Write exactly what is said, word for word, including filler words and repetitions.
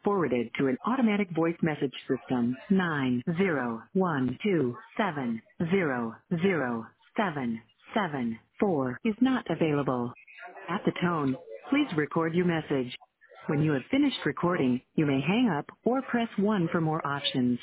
forwarded to an automatic voice message system. nine zero one two seven zero zero seven seven four is not available. At the tone, please record your message. When you have finished recording, you may hang up or press one for more options.